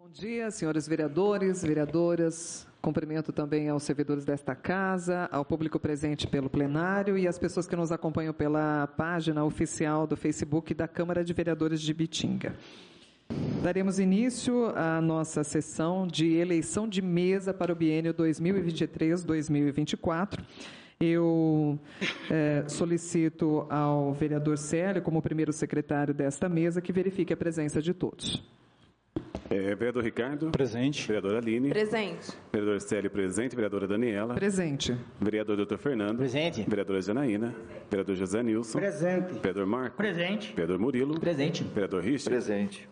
Bom dia, senhores vereadores, vereadoras. Cumprimento também aos servidores desta casa, ao público presente pelo plenário e às pessoas que nos acompanham pela página oficial do Facebook da Câmara de Vereadores de Ibitinga. Daremos início à nossa sessão de eleição de mesa para o biênio 2023-2024. Eu solicito ao vereador Célio, como primeiro secretário desta mesa, que verifique a presença de todos. Vereador Ricardo. Presente. Vereadora Aline. Presente. Vereador Célio, presente. Vereadora Daniela. Presente. Vereador Dr. Fernando. Presente. Vereadora Janaína. Vereador José Nilson. Presente. Vereador Marco. Presente. Vereador Murilo. Presente. Vereador Richard. Presente.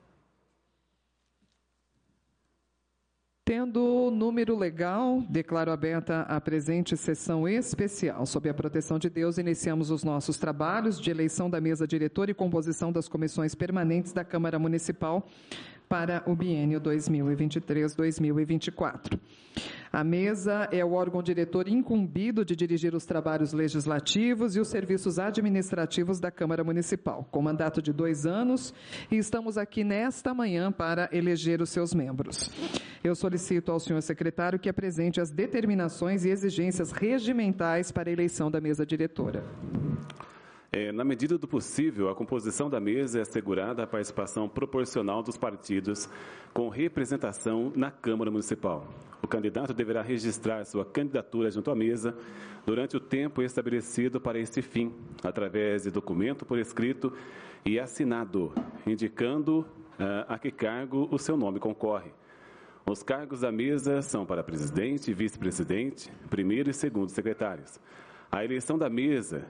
Tendo o número legal, declaro aberta a presente sessão especial. Sob a proteção de Deus, iniciamos os nossos trabalhos de eleição da mesa diretora e composição das comissões permanentes da Câmara Municipal para o biênio 2023-2024. A mesa é o órgão diretor incumbido de dirigir os trabalhos legislativos e os serviços administrativos da Câmara Municipal, com mandato de 2 anos, e estamos aqui nesta manhã para eleger os seus membros. Eu solicito ao senhor secretário que apresente as determinações e exigências regimentais para a eleição da mesa diretora. Na medida do possível, a composição da mesa é assegurada a participação proporcional dos partidos com representação na Câmara Municipal. O candidato deverá registrar sua candidatura junto à mesa durante o tempo estabelecido para esse fim, através de documento por escrito e assinado, indicando a que cargo o seu nome concorre. Os cargos da mesa são para presidente, vice-presidente, primeiro e segundo secretários. A eleição da mesa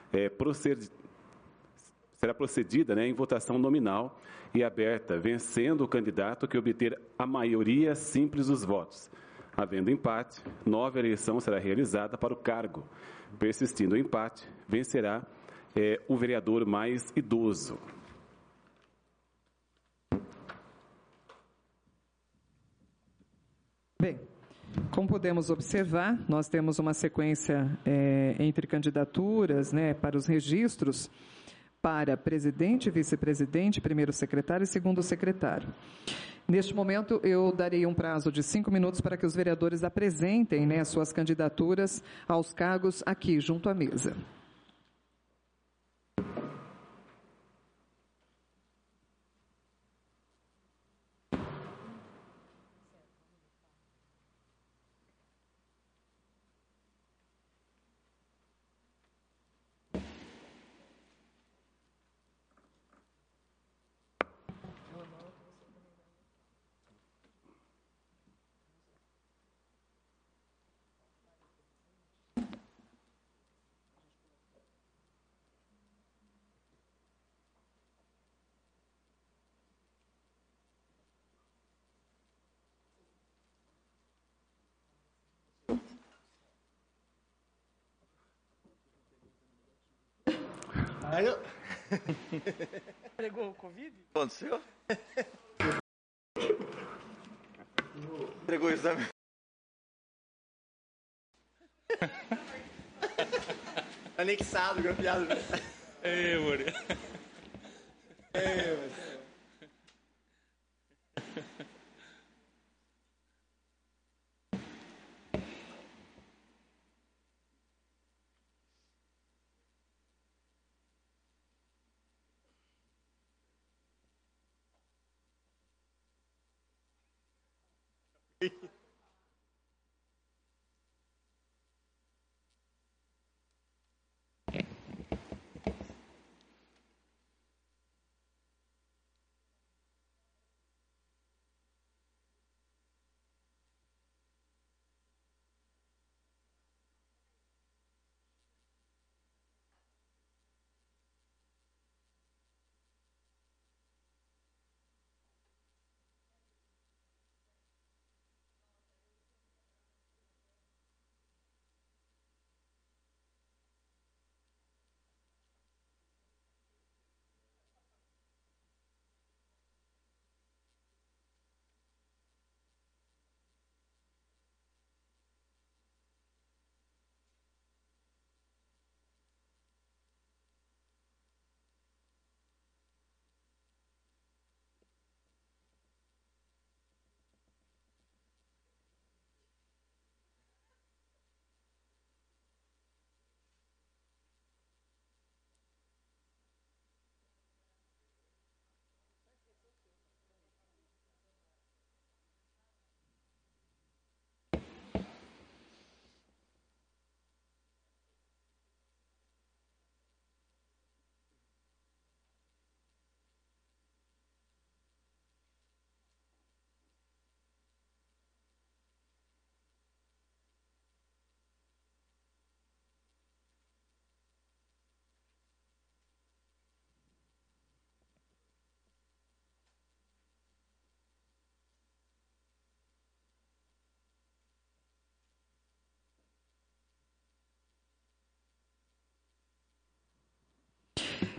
será procedida em votação nominal e aberta, vencendo o candidato que obter a maioria simples dos votos. Havendo empate, nova eleição será realizada para o cargo. Persistindo o empate, vencerá o vereador mais idoso. Bem, como podemos observar, nós temos uma sequência entre candidaturas, para os registros para presidente, vice-presidente, primeiro secretário e segundo secretário. Neste momento, eu darei um prazo de 5 minutos para que os vereadores apresentem suas candidaturas aos cargos aqui, junto à mesa. Aí eu... Pegou o Covid? Aconteceu? Pegou o exame. Anexado, grampeado. Ei, Muri.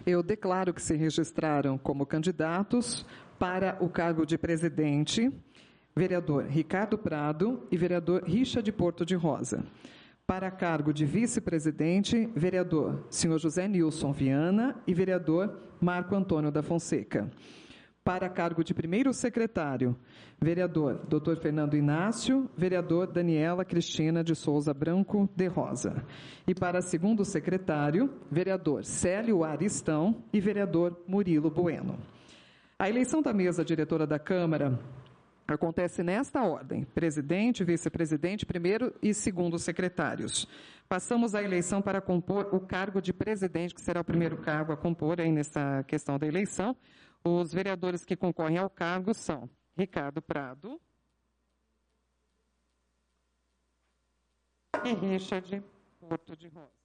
Eu declaro que se registraram como candidatos para o cargo de presidente, vereador Ricardo Prado e vereador Richard Porto de Rosa. Para cargo de vice-presidente, vereador senhor José Nilson Viana e vereador Marco Antônio da Fonseca. Para cargo de primeiro secretário, vereador Dr. Fernando Inácio, vereador Daniela Cristina de Souza Branco de Rosa. E para segundo secretário, vereador Célio Aristão e vereador Murilo Bueno. A eleição da mesa diretora da Câmara acontece nesta ordem: presidente, vice-presidente, primeiro e segundo secretários. Passamos à eleição para compor o cargo de presidente, que será o primeiro cargo a compor aí nessa questão da eleição. Os vereadores que concorrem ao cargo são Ricardo Prado e Richard Porto de Rosa.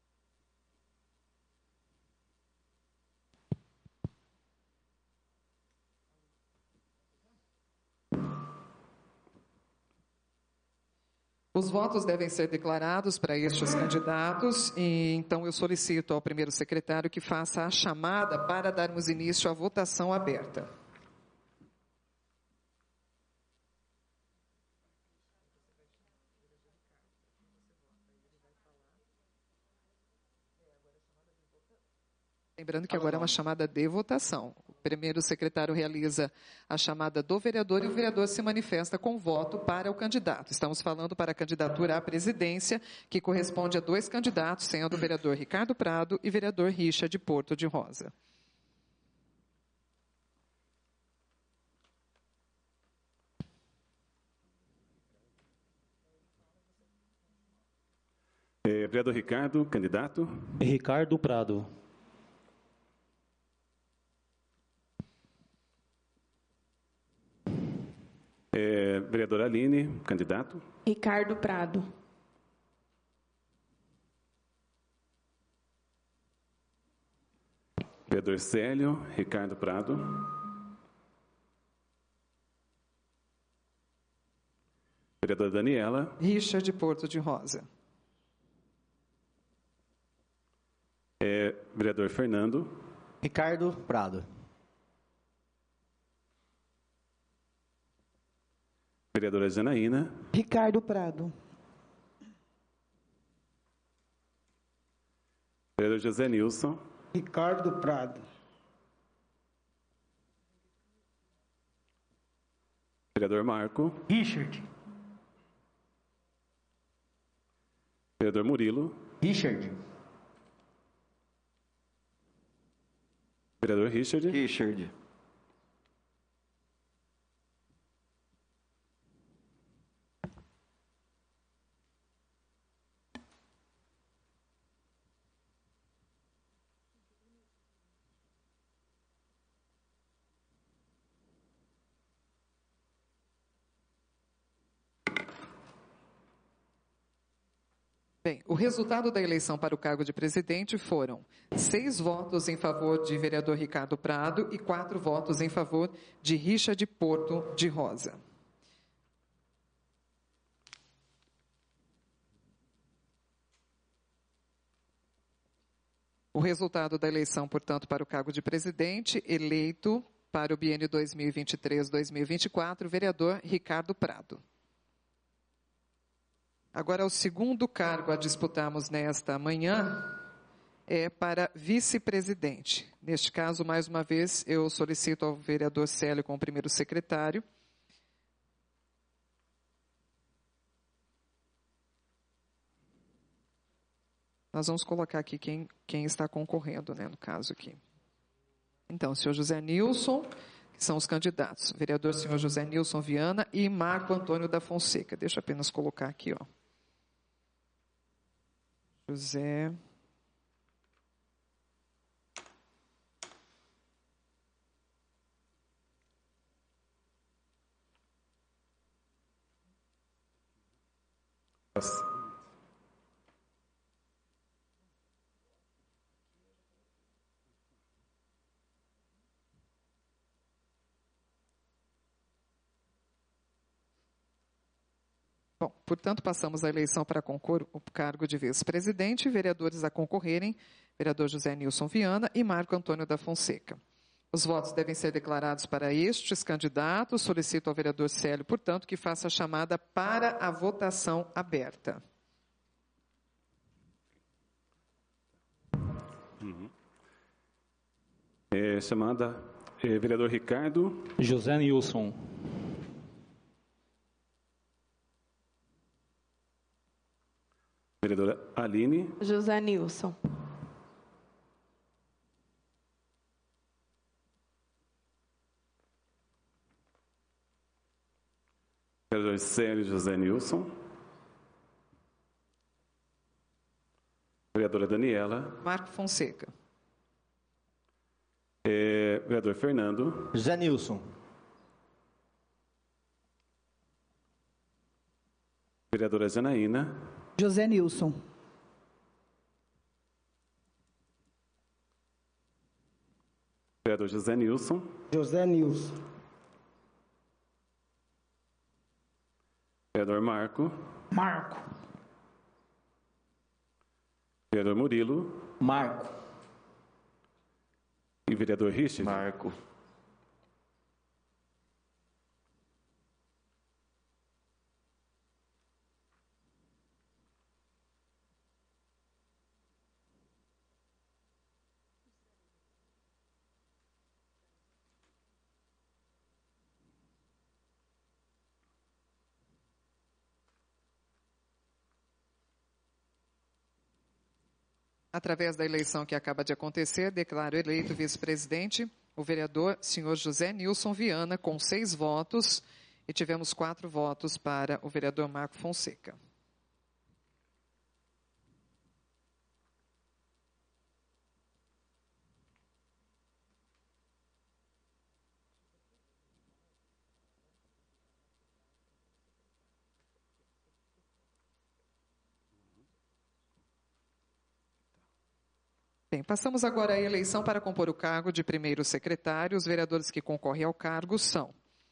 Os votos devem ser declarados para estes candidatos e então eu solicito ao primeiro secretário que faça a chamada para darmos início à votação aberta. Lembrando que agora é uma chamada de votação. O primeiro secretário realiza a chamada do vereador e o vereador se manifesta com voto para o candidato. Estamos falando para a candidatura à presidência, que corresponde a 2 candidatos, sendo o vereador Ricardo Prado e vereador Richard Porto de Rosa. Vereador Ricardo, candidato. Ricardo Prado. Vereadora Aline, candidato. Ricardo Prado. Vereador Célio, Ricardo Prado. Vereadora Daniela. Richard Porto de Rosa. Vereador Fernando. Ricardo Prado. Vereadora Janaína. Ricardo Prado. Vereador José Nilson. Ricardo Prado. Vereador Marco. Richard. Vereador Murilo. Richard. Vereador Richard. Richard. Bem, o resultado da eleição para o cargo de presidente foram 6 votos em favor de vereador Ricardo Prado e 4 votos em favor de Richard Porto de Rosa. O resultado da eleição, portanto, para o cargo de presidente, eleito para o biênio 2023-2024, vereador Ricardo Prado. Agora, o segundo cargo a disputarmos nesta manhã é para vice-presidente. Neste caso, mais uma vez, eu solicito ao vereador Célio como primeiro secretário. Nós vamos colocar aqui quem está concorrendo, né, no caso aqui. Então, o senhor José Nilson, que são os candidatos. Vereador senhor José Nilson Viana e Marco Antônio da Fonseca. Deixa eu apenas colocar aqui, ó. José. Bom, portanto, passamos à eleição para concor o cargo de vice-presidente. Vereadores a concorrerem, vereador José Nilson Viana e Marco Antônio da Fonseca. Os votos devem ser declarados para estes candidatos. Solicito ao vereador Célio, portanto, que faça a chamada para a votação aberta. Chamada, vereador Ricardo. José Nilson. Vereadora Aline. José Nilson. Vereador Célio José Nilson. Vereadora Daniela. Marco Fonseca. Vereador Fernando. José Nilson. Vereadora Janaína. José Nilson. Vereador José Nilson. José Nilson. Vereador Marco. Marco. Vereador Murilo. Marco. E vereador Richard. Marco. Através da eleição que acaba de acontecer, declaro eleito vice-presidente o vereador senhor José Nilson Viana, com 6 votos, e tivemos 4 votos para o vereador Marco Fonseca. Bem, passamos agora à eleição para compor o cargo de primeiro secretário. Os vereadores que concorrem ao cargo são: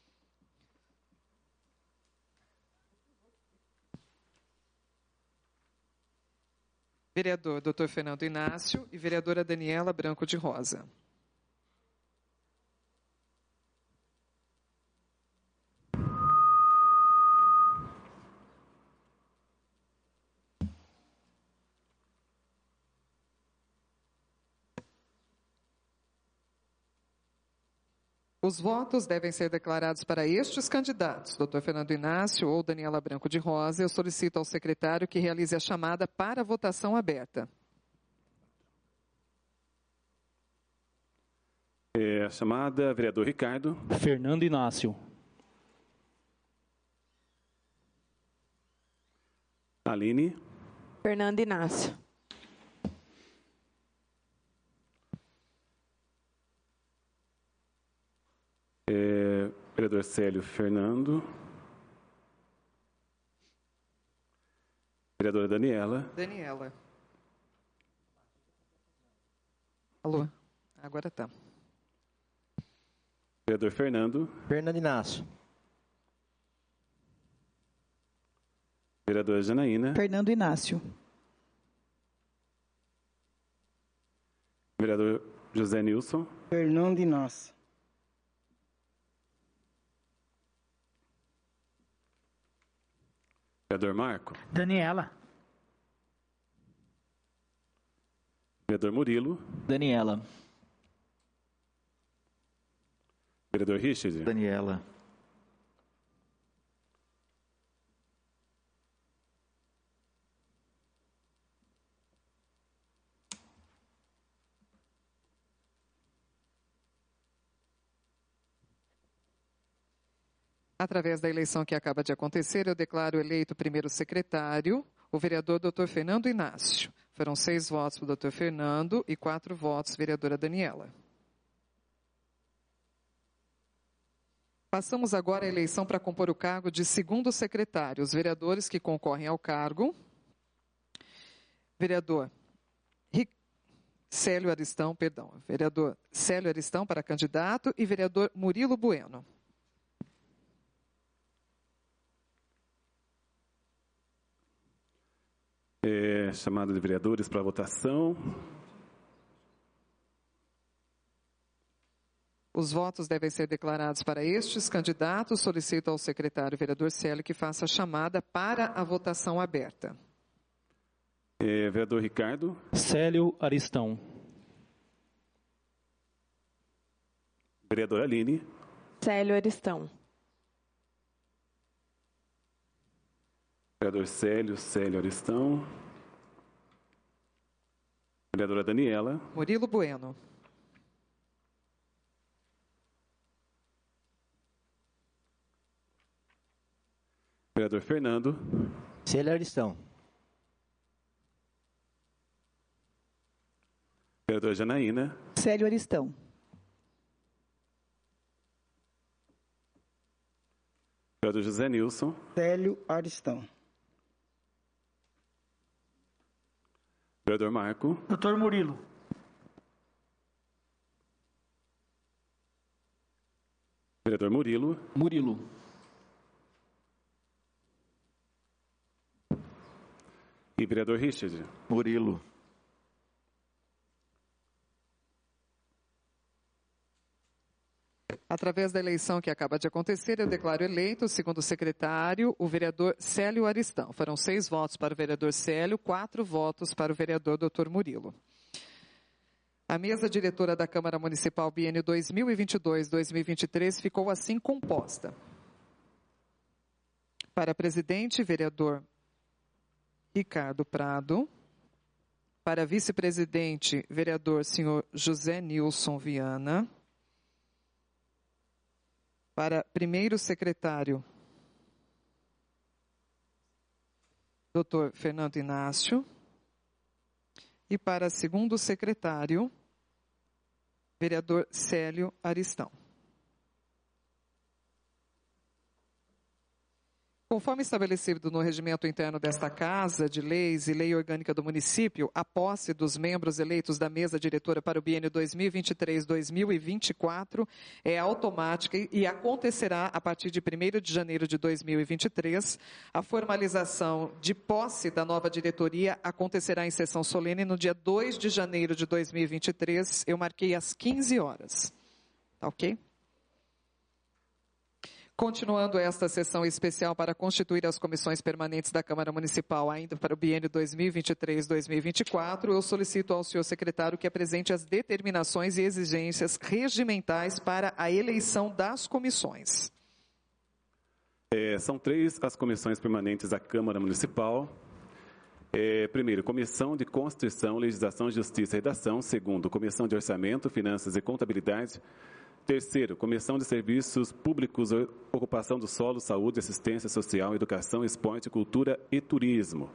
vereador Dr. Fernando Inácio e vereadora Daniela Branco de Rosa. Os votos devem ser declarados para estes candidatos, Dr. Fernando Inácio ou Daniela Branco de Rosa. Eu solicito ao secretário que realize a chamada para a votação aberta. A chamada, vereador Ricardo. Fernando Inácio. Aline. Fernando Inácio. Vereador Célio Fernando. Vereadora Daniela. Daniela. Alô? Agora tá. Vereador Fernando. Fernando Inácio. Vereadora Janaína. Fernando Inácio. Vereador José Nilson. Fernando Inácio. Vereador Marco. Daniela. Vereador Murilo. Daniela. Vereador Richard. Daniela. Através da eleição que acaba de acontecer, eu declaro eleito primeiro secretário o vereador Dr. Fernando Inácio. Foram 6 votos para o Dr. Fernando e 4 votos, vereadora Daniela. Passamos agora à eleição para compor o cargo de segundo secretário. Os vereadores que concorrem ao cargo: vereador Célio Aristão, vereador Célio Aristão para candidato e vereador Murilo Bueno. Chamada de vereadores para votação. Os votos devem ser declarados para estes candidatos. Solicito ao secretário vereador Célio que faça a chamada para a votação aberta. Vereador Ricardo. Célio Aristão. Vereadora Aline. Célio Aristão. Vereador Célio Aristão. Vereadora Daniela. Murilo Bueno. Vereador Fernando. Célio Aristão. Vereadora Janaína. Célio Aristão. Vereador José Nilson. Célio Aristão. Vereador Marco. Doutor Murilo. Vereador Murilo. Murilo. E vereador Richard. Murilo. Através da eleição que acaba de acontecer, eu declaro eleito, segundo o secretário, o vereador Célio Aristão. Foram 6 votos para o vereador Célio, 4 votos para o vereador Dr. Murilo. A mesa diretora da Câmara Municipal biênio 2022-2023 ficou assim composta. Para presidente, vereador Ricardo Prado. Para vice-presidente, vereador senhor José Nilson Viana. Para primeiro secretário, Dr. Fernando Inácio. E para segundo secretário, vereador Célio Aristão. Conforme estabelecido no regimento interno desta Casa de Leis e Lei Orgânica do Município, a posse dos membros eleitos da mesa diretora para o biênio 2023-2024 é automática e acontecerá a partir de 1º de janeiro de 2023. A formalização de posse da nova diretoria acontecerá em sessão solene no dia 2 de janeiro de 2023. Eu marquei às 15 horas. Tá ok? Continuando esta sessão especial para constituir as comissões permanentes da Câmara Municipal ainda para o biênio 2023-2024, eu solicito ao senhor secretário que apresente as determinações e exigências regimentais para a eleição das comissões. São 3 as comissões permanentes da Câmara Municipal. Primeiro, Comissão de Constituição, Legislação, Justiça e Redação. Segundo, Comissão de Orçamento, Finanças e Contabilidade. Terceiro, Comissão de Serviços Públicos, Ocupação do Solo, Saúde, Assistência Social, Educação, Esporte, Cultura e Turismo.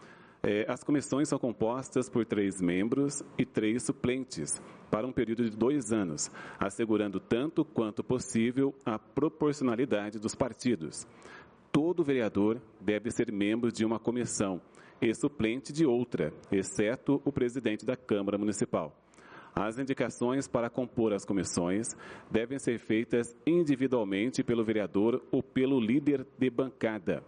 As comissões são compostas por 3 membros e 3 suplentes, para um período de 2 anos, assegurando tanto quanto possível a proporcionalidade dos partidos. Todo vereador deve ser membro de uma comissão e suplente de outra, exceto o presidente da Câmara Municipal. As indicações para compor as comissões devem ser feitas individualmente pelo vereador ou pelo líder de bancada.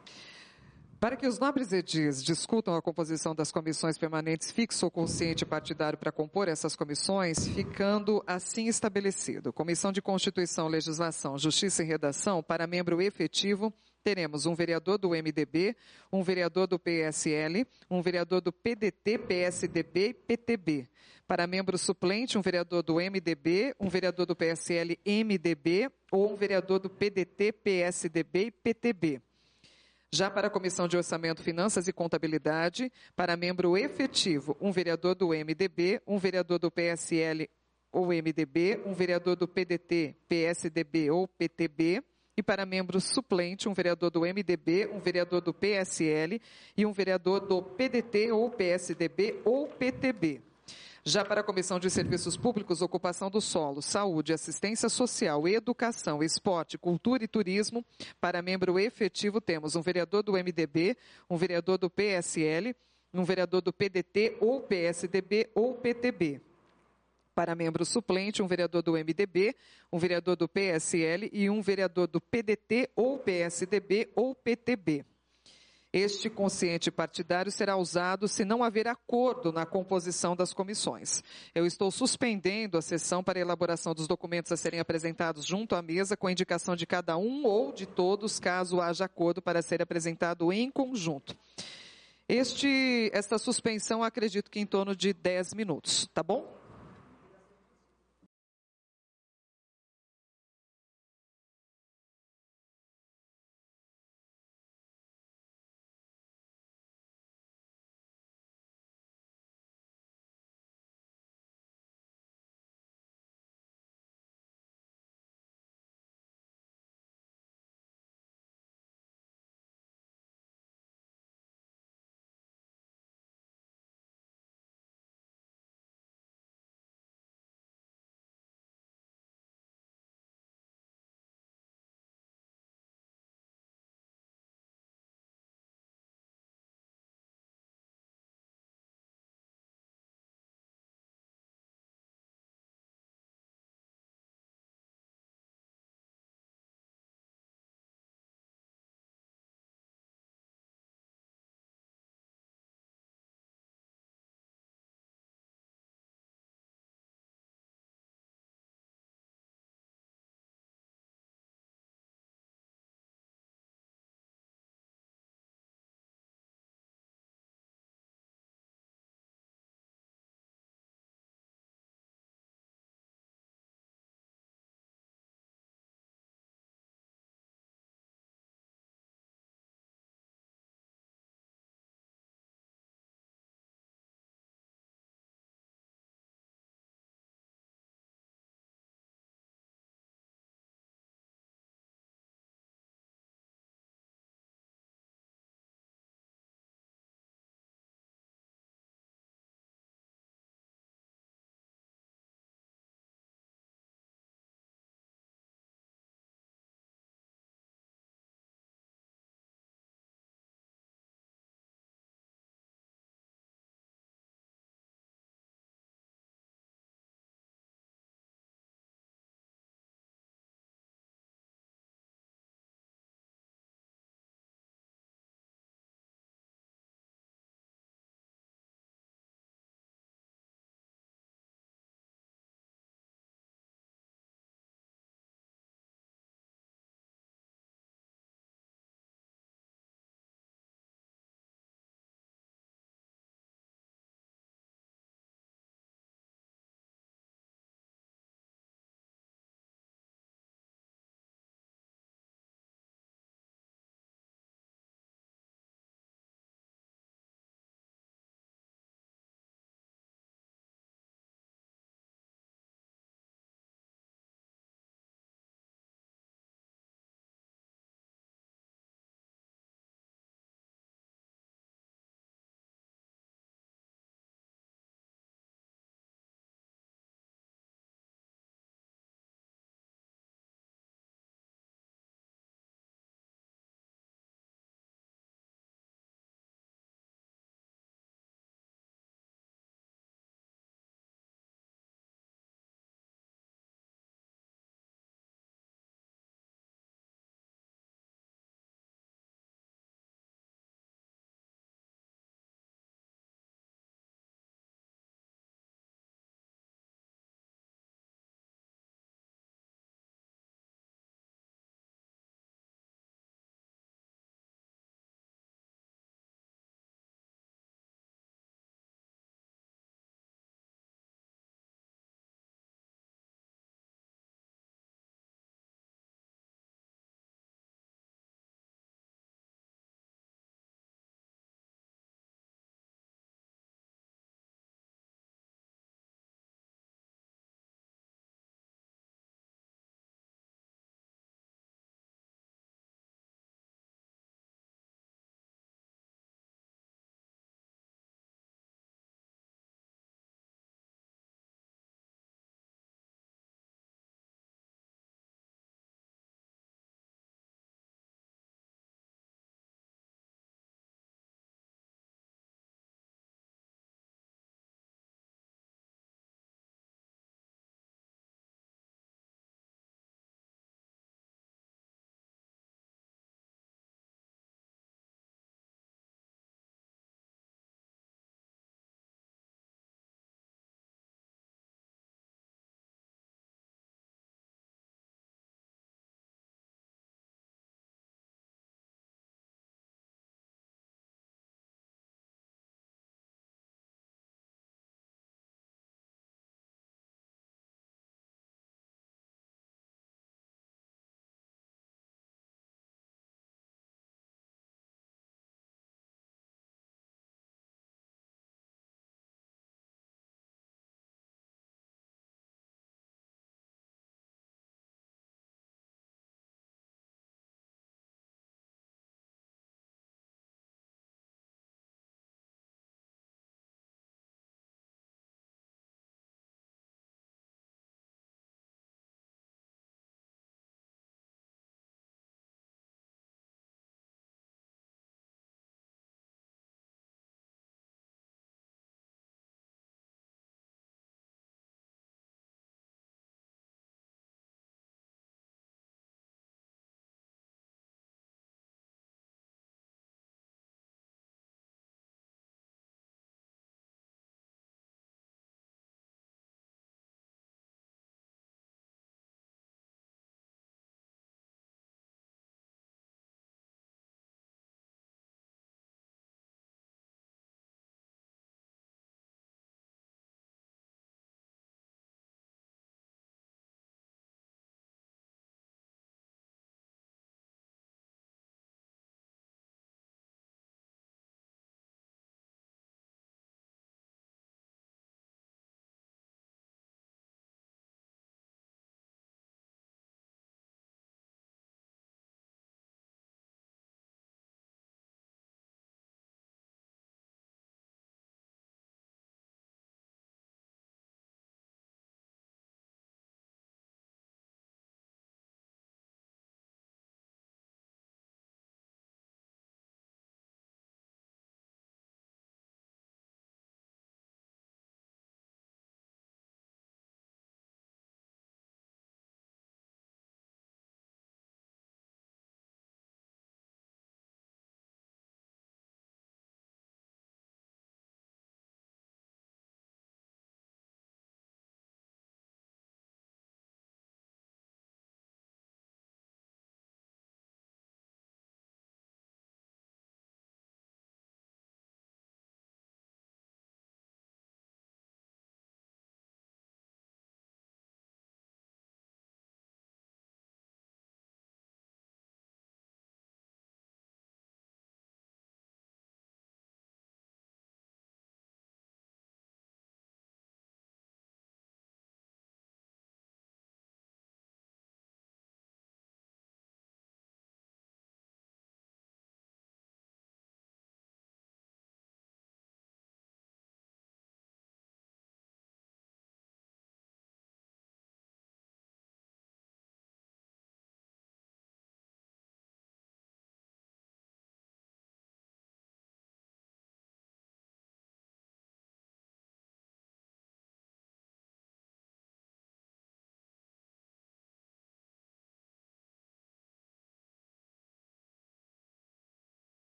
Para que os nobres edis discutam a composição das comissões permanentes fixo ou consciente partidário para compor essas comissões, ficando assim estabelecido. Comissão de Constituição, Legislação, Justiça e Redação, para membro efetivo, teremos um vereador do MDB, um vereador do PSL, um vereador do PDT, PSDB e PTB. Para membro suplente, um vereador do MDB, um vereador do PSL, MDB ou um vereador do PDT, PSDB e PTB. Já para a Comissão de Orçamento, Finanças e Contabilidade, para membro efetivo, um vereador do MDB, um vereador do PSL ou MDB, um vereador do PDT, PSDB ou PTB, e para membro suplente, um vereador do MDB, um vereador do PSL e um vereador do PDT ou PSDB ou PTB. Já para a Comissão de Serviços Públicos, Ocupação do Solo, Saúde, Assistência Social, Educação, Esporte, Cultura e Turismo, para membro efetivo temos um vereador do MDB, um vereador do PSL, um vereador do PDT ou PSDB ou PTB. Para membro suplente, um vereador do MDB, um vereador do PSL e um vereador do PDT ou PSDB ou PTB. Este quociente partidário será usado se não haver acordo na composição das comissões. Eu estou suspendendo a sessão para a elaboração dos documentos a serem apresentados junto à mesa, com a indicação de cada um ou de todos, caso haja acordo para ser apresentado em conjunto. Esta suspensão, acredito que em torno de 10 minutos, tá bom?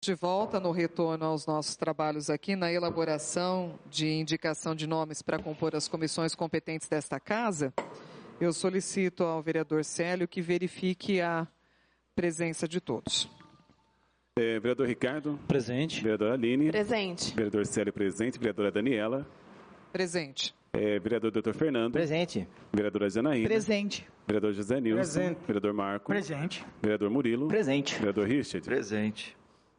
De volta no retorno aos nossos trabalhos aqui, na elaboração de indicação de nomes para compor as comissões competentes desta casa, eu solicito ao vereador Célio que verifique a presença de todos. Vereador Ricardo. Presente. Vereadora Aline. Presente. Vereador Célio presente. Vereadora Daniela. Presente. Vereador Dr. Fernando. Presente. Vereadora Janaína. Presente. Vereador José Nilson. Presente. Vereador Marco. Presente. Vereador Murilo. Presente. Vereador Richard. Presente.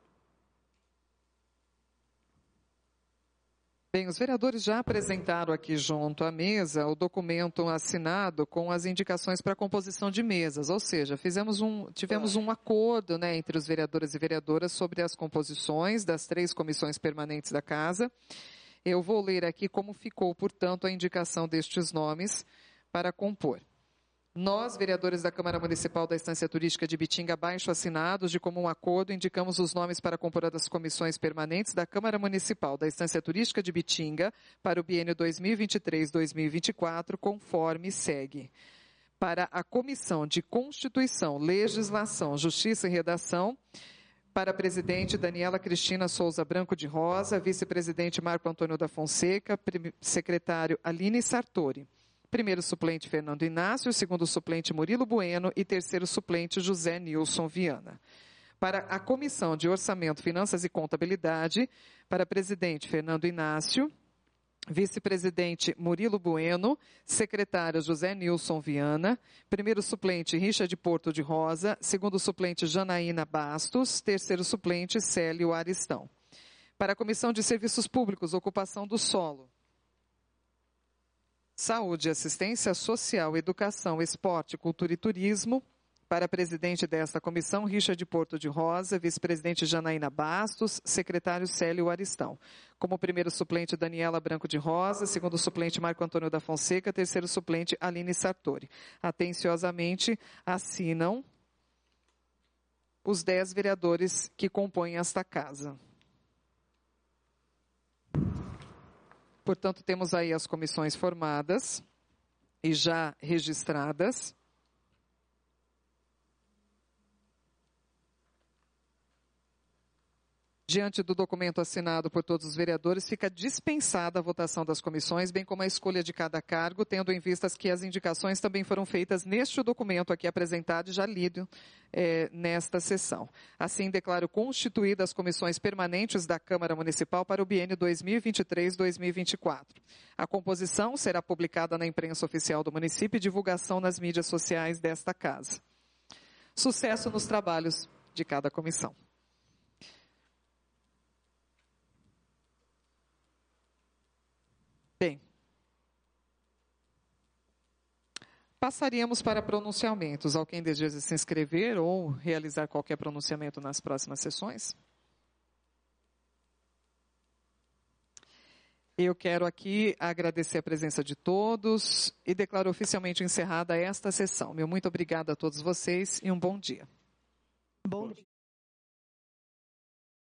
Bem, os vereadores já apresentaram aqui junto à mesa o documento assinado com as indicações para a composição de mesas, ou seja, tivemos um acordo, né, entre os vereadores e vereadoras sobre as composições das 3 comissões permanentes da casa. Eu vou ler aqui como ficou, portanto, a indicação destes nomes para compor. Nós, vereadores da Câmara Municipal da Estância Turística de Ibitinga, abaixo assinados de comum acordo, indicamos os nomes para compor as comissões permanentes da Câmara Municipal da Estância Turística de Ibitinga para o biênio 2023-2024, conforme segue. Para a Comissão de Constituição, Legislação, Justiça e Redação, para a presidente Daniela Cristina Souza Branco de Rosa, vice-presidente Marco Antônio da Fonseca, secretário Aline Sartori. Primeiro suplente, Fernando Inácio, segundo suplente, Murilo Bueno e terceiro suplente, José Nilson Viana. Para a Comissão de Orçamento, Finanças e Contabilidade, para presidente, Fernando Inácio, vice-presidente, Murilo Bueno, secretário, José Nilson Viana, primeiro suplente, Richard Porto de Rosa, segundo suplente, Janaína Bastos, terceiro suplente, Célio Aristão. Para a Comissão de Serviços Públicos, Ocupação do Solo, Saúde, Assistência Social, Educação, Esporte, Cultura e Turismo, para presidente desta comissão, Richard Porto de Rosa, vice-presidente Janaína Bastos, secretário Célio Aristão. Como primeiro suplente, Daniela Branco de Rosa, segundo suplente, Marco Antônio da Fonseca, terceiro suplente, Aline Sartori. Atenciosamente assinam os 10 vereadores que compõem esta casa. Portanto, temos aí as comissões formadas e já registradas. Diante do documento assinado por todos os vereadores, fica dispensada a votação das comissões, bem como a escolha de cada cargo, tendo em vista que as indicações também foram feitas neste documento aqui apresentado e já lido nesta sessão. Assim, declaro constituídas as comissões permanentes da Câmara Municipal para o biênio 2023-2024. A composição será publicada na imprensa oficial do município e divulgação nas mídias sociais desta casa. Sucesso nos trabalhos de cada comissão. Bem, passaríamos para pronunciamentos. Alguém deseja se inscrever ou realizar qualquer pronunciamento nas próximas sessões? Eu quero aqui agradecer a presença de todos e declaro oficialmente encerrada esta sessão. Meu muito obrigada a todos vocês e um bom dia. Bom dia.